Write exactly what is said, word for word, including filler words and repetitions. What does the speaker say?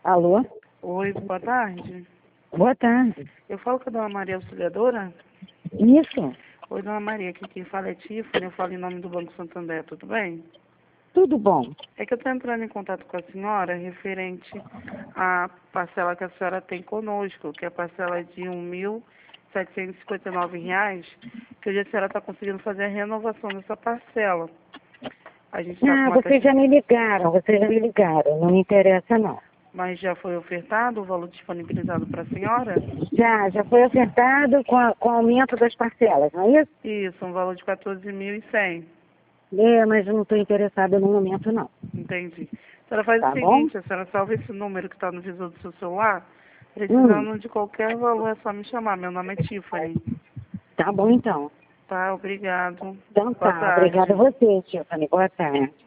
Alô? Oi, boa tarde. Boa tarde. Eu falo com a dona Maria Auxiliadora? Isso? Oi, dona Maria, aqui quem fala é Tiffany, eu falo em nome do Banco Santander, tudo bem? Tudo bom. É que eu estou entrando em contato com a senhora referente à parcela que a senhora tem conosco, que é a parcela de um mil setecentos e cinquenta e nove reais, que hoje a senhora está conseguindo fazer a renovação dessa parcela. A gente está com Ah, uma vocês taxa... já me ligaram, vocês já me ligaram. Não me interessa, não. Mas já foi ofertado o valor disponibilizado para a senhora? Já, já foi ofertado com, a- com o aumento das parcelas, não é isso? Isso, um valor de quatorze mil e cem. É, mas eu não estou interessada no momento, não. Entendi. A senhora faz o Tá bom? seguinte, a senhora salva esse número que está no visor do seu celular. Hum, Precisando de qualquer valor, é só me chamar. Meu nome é Tiffany. tá bom, então. Tá, obrigado. Então Boa tá, obrigada a tarde. você, Tiffany. Boa tarde.